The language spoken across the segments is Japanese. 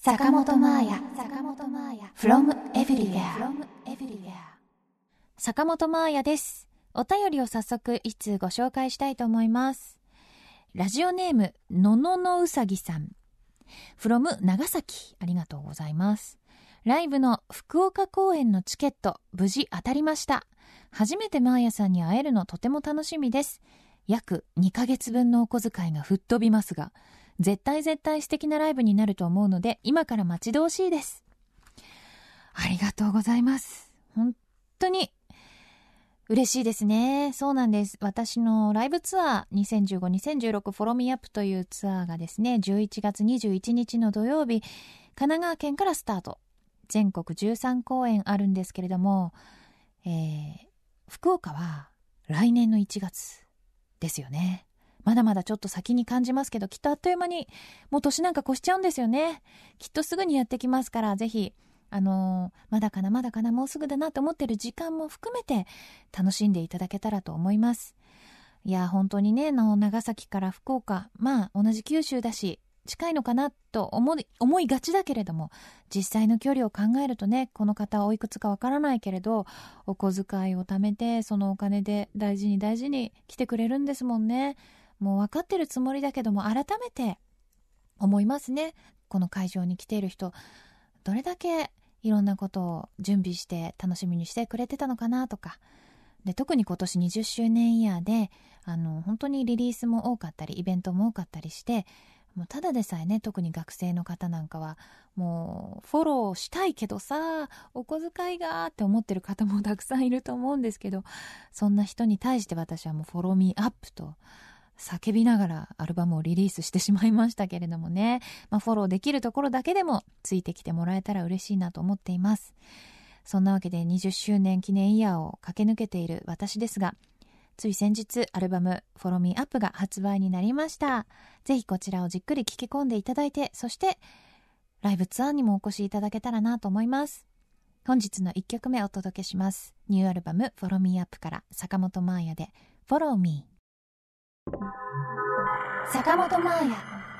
坂本真綾 from everywhere。 坂本真綾です。お便りを早速一通ご紹介したいと思います。ラジオネームのののうさぎさん from 長崎、ありがとうございます。ライブの福岡公演のチケット無事当たりました。初めて真綾さんに会えるのとても楽しみです。約2ヶ月分のお小遣いが吹っ飛びますが、絶対素敵なライブになると思うので今から待ち遠しいです。ありがとうございます。本当に嬉しいですね。そうなんです。私のライブツアー2015-2016フォロミーアップというツアーがですね、11月21日の土曜日、神奈川県からスタート。全国13公演あるんですけれども、福岡は来年の1月ですよね。まだまだちょっと先に感じますけど、きっとあっという間にもう年なんか越しちゃうんですよね。きっとすぐにやってきますから、ぜひまだかなもうすぐだなと思ってる時間も含めて楽しんでいただけたらと思います。いや本当にね、長崎から福岡、まあ同じ九州だし近いのかなと思いがちだけれども、実際の距離を考えるとね、この方はおいくつかわからないけれどお小遣いを貯めてそのお金で大事に来てくれるんですもんね。もう分かってるつもりだけども、改めて思いますね。この会場に来ている人、どれだけいろんなことを準備して楽しみにしてくれてたのかなとかで、特に今年20周年イヤーで本当にリリースも多かったりイベントも多かったりして、もうただでさえね、特に学生の方なんかはもうフォローしたいけどさ、お小遣いがって思ってる方もたくさんいると思うんですけど、そんな人に対して私はもうフォローミーアップと叫びながらアルバムをリリースしてしまいましたけれどもね、フォローできるところだけでもついてきてもらえたら嬉しいなと思っています。そんなわけで20周年記念イヤーを駆け抜けている私ですが、つい先日アルバム Follow Me Up が発売になりました。ぜひこちらをじっくり聴き込んでいただいて、そしてライブツアーにもお越しいただけたらなと思います。本日の1曲目お届けします。ニューアルバム Follow Me Up から坂本真綾で Follow Me。坂本真綾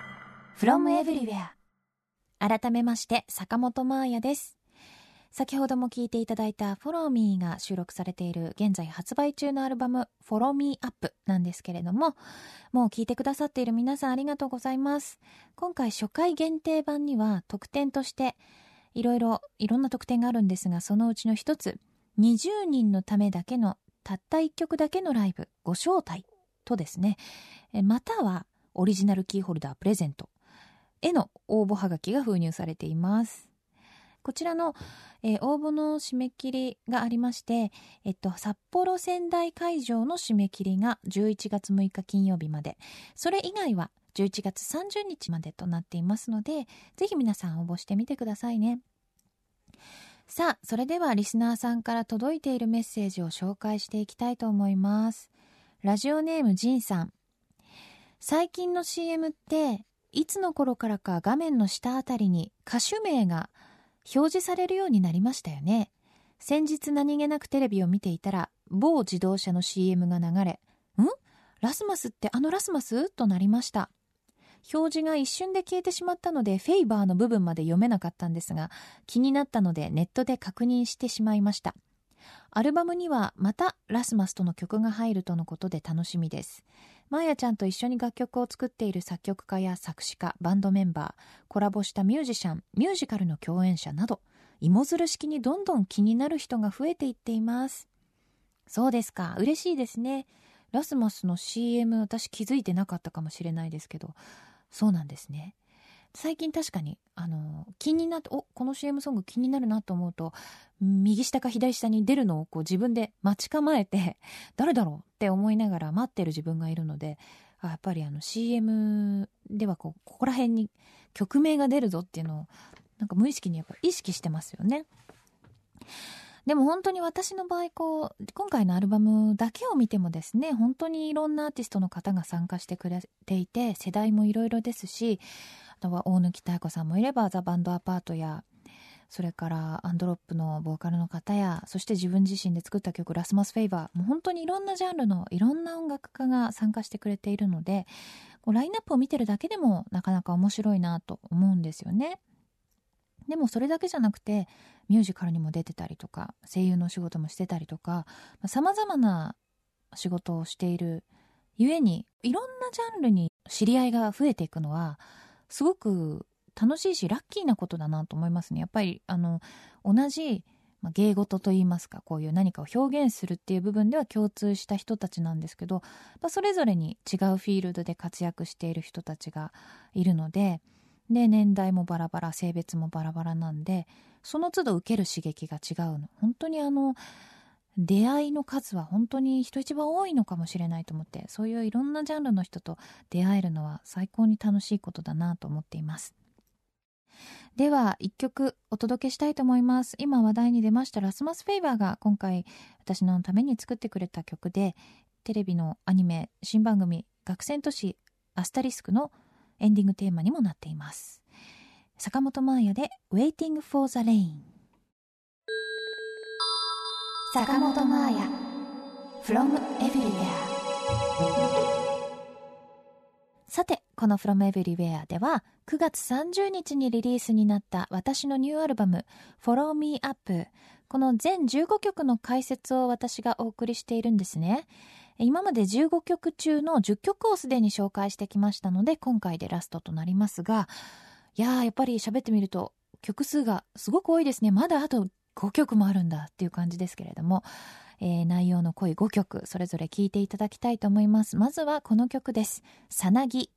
from everywhere。 改めまして坂本真綾です。先ほども聴いていただいた Follow Me が収録されている現在発売中のアルバム Follow Me Up なんですけれども、もう聴いてくださっている皆さんありがとうございます。今回初回限定版には特典としていろんな特典があるんですが、そのうちの一つ、20人のためだけのたった1曲だけのライブご招待とですね、またはオリジナルキーホルダープレゼントへの応募はがきが封入されています。こちらの、応募の締め切りがありまして、札幌仙台会場の締め切りが11月6日金曜日まで、それ以外は11月30日までとなっていますので、ぜひ皆さん応募してみてくださいね。さあ、それではリスナーさんから届いているメッセージを紹介していきたいと思います。ラジオネームジンさん。最近の CM っていつの頃からか画面の下あたりに歌手名が表示されるようになりましたよね。先日何気なくテレビを見ていたら某自動車の CM が流れ、ラスマスってあのラスマスとなりました。表示が一瞬で消えてしまったのでフェイバーの部分まで読めなかったんですが、気になったのでネットで確認してしまいました。アルバムにはまたラスマスとの曲が入るとのことで楽しみです。真綾ちゃんと一緒に楽曲を作っている作曲家や作詞家、バンドメンバー、コラボしたミュージシャン、ミュージカルの共演者など、芋づる式にどんどん気になる人が増えていっています。そうですか、嬉しいですね。ラスマスの CM 私気づいてなかったかもしれないですけど、そうなんですね。最近確かに気になって、この CM ソング気になるなと思うと、右下か左下に出るのを自分で待ち構えて誰だろうって思いながら待ってる自分がいるので、やっぱりCM ではここら辺に曲名が出るぞっていうのをなんか無意識にやっぱ意識してますよね。でも本当に私の場合今回のアルバムだけを見てもですね、本当にいろんなアーティストの方が参加してくれていて、世代もいろいろですし、あとは大貫妙子さんもいればザ・バンドアパートや、それからアンドロップのボーカルの方や、そして自分自身で作った曲ラスマスフェイバー、もう本当にいろんなジャンルのいろんな音楽家が参加してくれているので、ラインナップを見てるだけでもなかなか面白いなと思うんですよね。 でもそれだけじゃなくてミュージカルにも出てたりとか、声優の仕事もしてたりとか、様々な仕事をしているゆえに、いろんなジャンルに知り合いが増えていくのはすごく楽しいしラッキーなことだなと思いますね。やっぱり同じ芸事といいますか、こういう何かを表現するっていう部分では共通した人たちなんですけど、それぞれに違うフィールドで活躍している人たちがいるので、年代もバラバラ、性別もバラバラなんで、その都度受ける刺激が違うの。本当に出会いの数は本当に人一倍多いのかもしれないと思って、そういういろんなジャンルの人と出会えるのは最高に楽しいことだなと思っています。では一曲お届けしたいと思います。今話題に出ましたラスマス・フェイバーが今回私のために作ってくれた曲で、テレビのアニメ新番組学生都市アスタリスクのエンディングテーマにもなっています。坂本真綾で Waiting for the Rain。 坂本真綾 From Everywhere。 さて、この From Everywhere では9月30日にリリースになった私のニューアルバム Follow Me Up、 この全15曲の解説を私がお送りしているんですね。今まで15曲中の10曲をすでに紹介してきましたので、今回でラストとなりますが、やっぱり喋ってみると曲数がすごく多いですね。まだあと5曲もあるんだっていう感じですけれども、内容の濃い5曲それぞれ聴いていただきたいと思います。まずはこの曲です。さなぎ。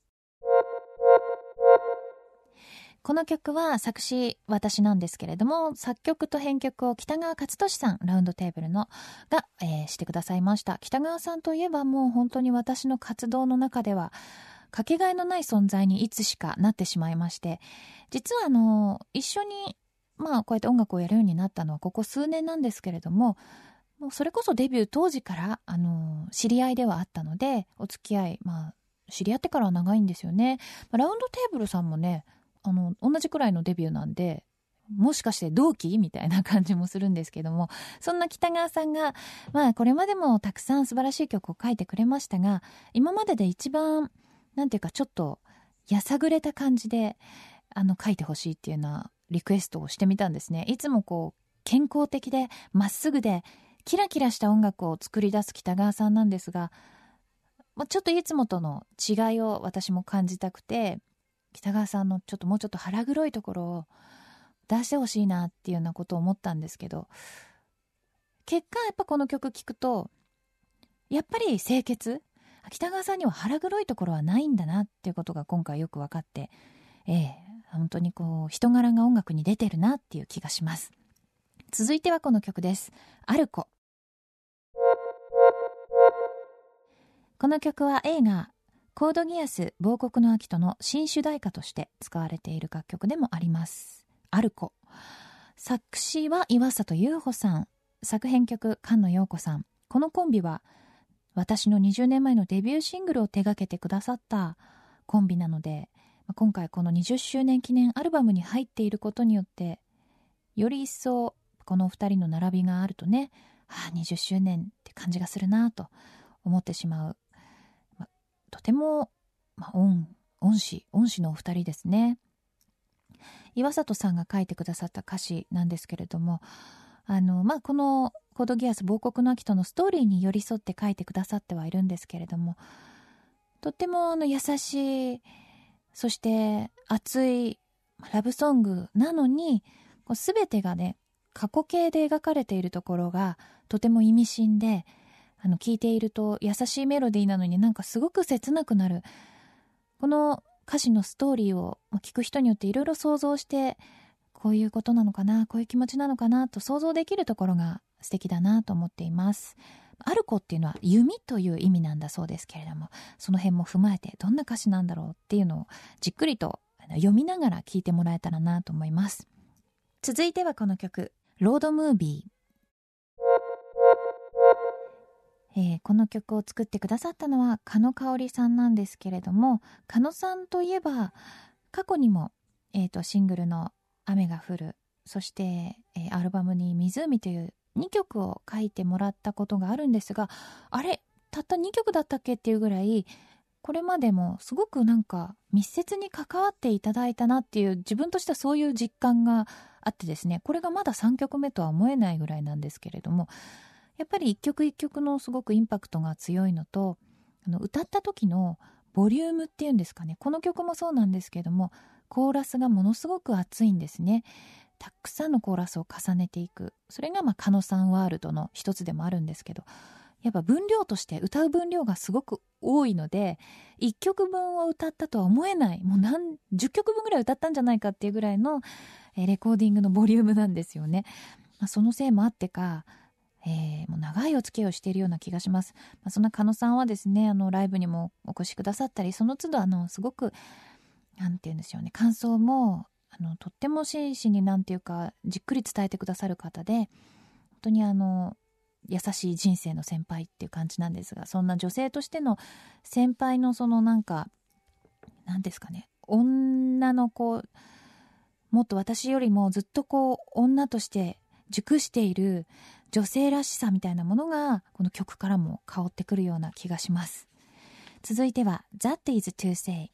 この曲は作詞私なんですけれども、作曲と編曲を北川勝利さん、ラウンドテーブルのが、してくださいました。北川さんといえばもう本当に私の活動の中ではかけがえのない存在にいつしかなってしまいまして、実は一緒にこうやって音楽をやるようになったのはここ数年なんですけれども、もうそれこそデビュー当時から知り合いではあったので、お付き合い知り合ってからは長いんですよね。ラウンドテーブルさんもね、同じくらいのデビューなんで、もしかして同期みたいな感じもするんですけども、そんな北川さんがこれまでもたくさん素晴らしい曲を書いてくれましたが、今までで一番なんていうかちょっとやさぐれた感じで書いてほしいっていうようなリクエストをしてみたんですね。いつもこう健康的でまっすぐでキラキラした音楽を作り出す北川さんなんですが、ちょっといつもとの違いを私も感じたくて、北川さんのもうちょっと腹黒いところを出してほしいなっていうようなことを思ったんですけど、結果やっぱこの曲聴くとやっぱり清潔、北川さんには腹黒いところはないんだなっていうことが今回よく分かって、本当にこう人柄が音楽に出てるなっていう気がします。続いてはこの曲です。アルコ。この曲は映画コードギアス亡国の秋との新主題歌として使われている楽曲でもあります。アルコ。作詞は岩里優穂さん、作編曲菅野陽子さん。このコンビは私の20年前のデビューシングルを手掛けてくださったコンビなので、今回この20周年記念アルバムに入っていることによってより一層この2人の並びがあるとね、20周年って感じがするなと思ってしまう、とても、恩師のお二人ですね。岩里さんが書いてくださった歌詞なんですけれども、このコードギアス亡国の秋とのストーリーに寄り添って書いてくださってはいるんですけれども、とっても優しい、そして熱いラブソングなのに、全てがね過去形で描かれているところがとても意味深で、聴いていると優しいメロディーなのになんかすごく切なくなる。この歌詞のストーリーを聞く人によっていろいろ想像して、こういうことなのかな、こういう気持ちなのかなと想像できるところが素敵だなと思っています。アルコっていうのは弓という意味なんだそうですけれども、その辺も踏まえてどんな歌詞なんだろうっていうのをじっくりと読みながら聴いてもらえたらなと思います。続いてはこの曲、ロードムービー。この曲を作ってくださったのは狩野香織さんなんですけれども、狩野さんといえば過去にも、シングルの雨が降る、そして、アルバムに湖という2曲を書いてもらったことがあるんですが、あれたった2曲だったっけっていうぐらいこれまでもすごくなんか密接に関わっていただいたなっていう、自分としてはそういう実感があってですね、これがまだ3曲目とは思えないぐらいなんですけれども、やっぱり一曲一曲のすごくインパクトが強いのと、歌った時のボリュームっていうんですかね、この曲もそうなんですけれども、コーラスがものすごく熱いんですね。たくさんのコーラスを重ねていく、それが狩野さんワールドの一つでもあるんですけど、やっぱ分量として歌う分量がすごく多いので、1曲分を歌ったとは思えない、もう10曲分ぐらい歌ったんじゃないかっていうぐらいのレコーディングのボリュームなんですよね。そのせいもあってか、もう長いお付き合いをしているような気がします。そんな狩野さんはですね、ライブにもお越しくださったり、その都度すごくなんて言うんでしょうね、感想もとっても真摯になんていうかじっくり伝えてくださる方で、本当に優しい人生の先輩っていう感じなんですが、そんな女性としての先輩のなんですかね、女の子、もっと私よりもずっと女として熟している女性らしさみたいなものがこの曲からも香ってくるような気がします。続いては That is to say。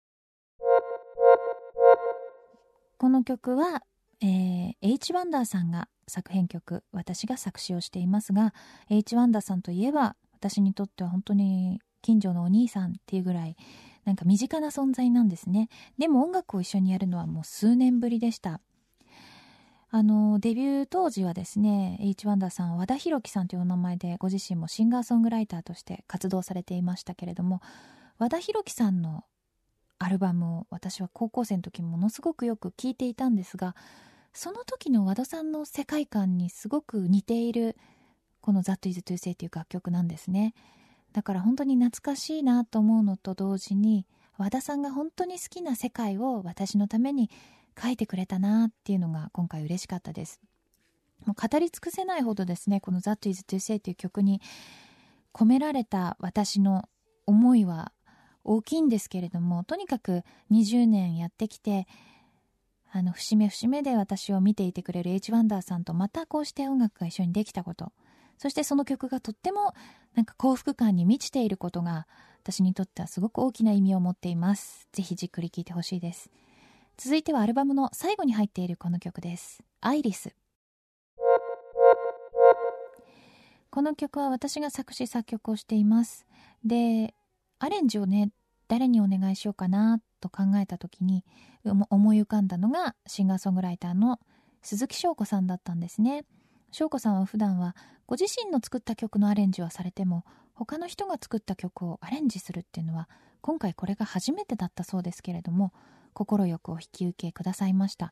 この曲は、H ワンダーさんが作編曲、私が作詞をしていますが、 H ワンダーさんといえば私にとっては本当に近所のお兄さんっていうぐらいなんか身近な存在なんですね。でも音楽を一緒にやるのはもう数年ぶりでした。デビュー当時はですね、 H ワンダーさんは和田弘樹さんというお名前でご自身もシンガーソングライターとして活動されていましたけれども、和田弘樹さんのアルバムを私は高校生の時ものすごくよく聴いていたんですが、その時の和田さんの世界観にすごく似ているこの That is to say という楽曲なんですね。だから本当に懐かしいなと思うのと同時に、和田さんが本当に好きな世界を私のために書いてくれたなっていうのが今回嬉しかったです。もう語り尽くせないほどですね、この That is to say という曲に込められた私の思いは大きいんですけれども、とにかく20年やってきて、節目節目で私を見ていてくれる H ワンダーさんとまたこうして音楽が一緒にできたこと、そしてその曲がとってもなんか幸福感に満ちていることが私にとってはすごく大きな意味を持っています。ぜひじっくり聴いてほしいです。続いてはアルバムの最後に入っているこの曲です。アイリス。この曲は私が作詞作曲をしています。で、アレンジをね、誰にお願いしようかなと考えた時に思い浮かんだのがシンガーソングライターの鈴木翔子さんだったんですね。翔子さんは普段はご自身の作った曲のアレンジはされても、他の人が作った曲をアレンジするっていうのは今回これが初めてだったそうですけれども、快くお引き受けくださいました。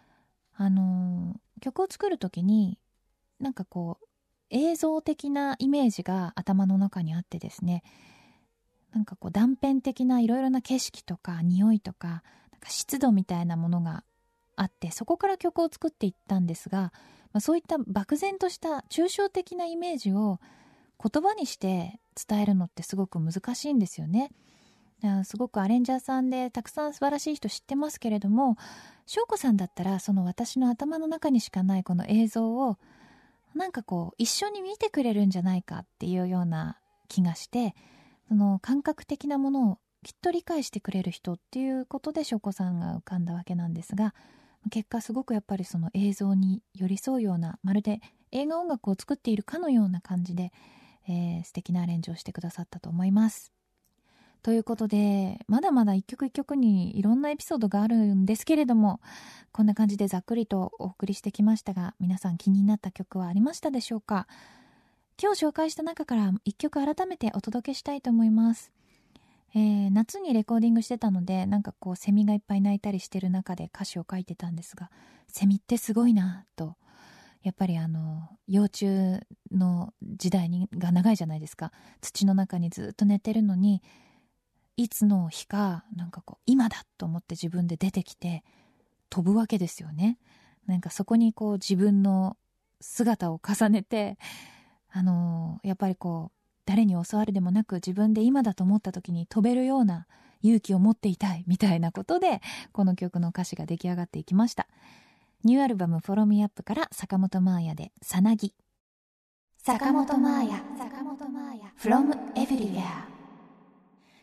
曲を作る時になんか映像的なイメージが頭の中にあってですね、なんか断片的ないろいろな景色とか匂いとか、なんか湿度みたいなものがあって、そこから曲を作っていったんですが、そういった漠然とした抽象的なイメージを言葉にして伝えるのってすごく難しいんですよね。すごくアレンジャーさんでたくさん素晴らしい人知ってますけれども、翔子さんだったらその私の頭の中にしかないこの映像をなんか一緒に見てくれるんじゃないかっていうような気がして、その感覚的なものをきっと理解してくれる人っていうことで翔子さんが浮かんだわけなんですが、結果すごくやっぱりその映像に寄り添うような、まるで映画音楽を作っているかのような感じで、素敵なアレンジをしてくださったと思います。ということで、まだまだ一曲一曲にいろんなエピソードがあるんですけれども、こんな感じでざっくりとお送りしてきましたが、皆さん気になった曲はありましたでしょうか？今日紹介した中から一曲改めてお届けしたいと思います。夏にレコーディングしてたので、なんかセミがいっぱい鳴いたりしてる中で歌詞を書いてたんですが、セミってすごいなと、やっぱり幼虫の時代が長いじゃないですか。土の中にずっと寝てるのに、いつの日かなんか今だと思って自分で出てきて飛ぶわけですよね。なんかそこに自分の姿を重ねて、やっぱり誰に教わるでもなく自分で今だと思った時に飛べるような勇気を持っていたいみたいなことで、この曲の歌詞が出来上がっていきました。ニューアルバム Follow Me Up から坂本真綾でさなぎ。坂本真綾 From Everywhere。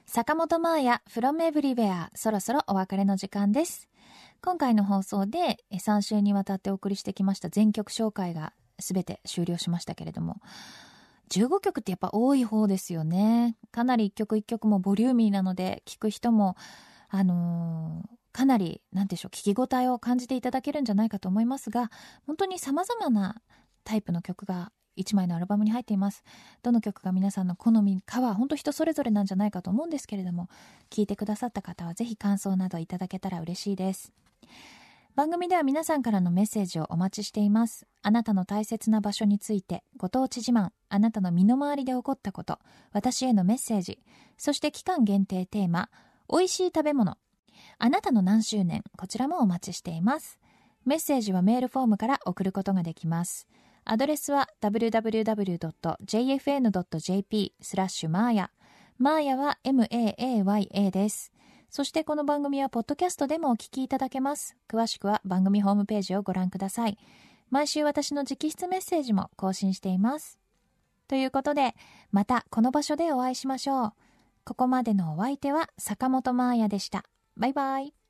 坂本真綾 from everywhere、 そろそろお別れの時間です。今回の放送で3週にわたってお送りしてきました全曲紹介が全て終了しましたけれども、15曲ってやっぱ多い方ですよね。かなり一曲一曲もボリューミーなので、聴く人もかなりなんでしょう、聞き応えを感じていただけるんじゃないかと思いますが、本当に様々なタイプの曲が1枚のアルバムに入っています。どの曲が皆さんの好みかは本当人それぞれなんじゃないかと思うんですけれども、聞いてくださった方はぜひ感想などいただけたら嬉しいです。番組では皆さんからのメッセージをお待ちしています。あなたの大切な場所について、ご当地自慢、あなたの身の回りで起こったこと、私へのメッセージ、そして期間限定テーマ、美味しい食べ物、あなたの何周年、こちらもお待ちしています。メッセージはメールフォームから送ることができます。アドレスは www.jfn.jp/maaya。マーヤは MAAYA です。そしてこの番組はポッドキャストでもお聞きいただけます。詳しくは番組ホームページをご覧ください。毎週私の直筆メッセージも更新しています。ということで、またこの場所でお会いしましょう。ここまでのお相手は坂本真綾でした。バイバイ。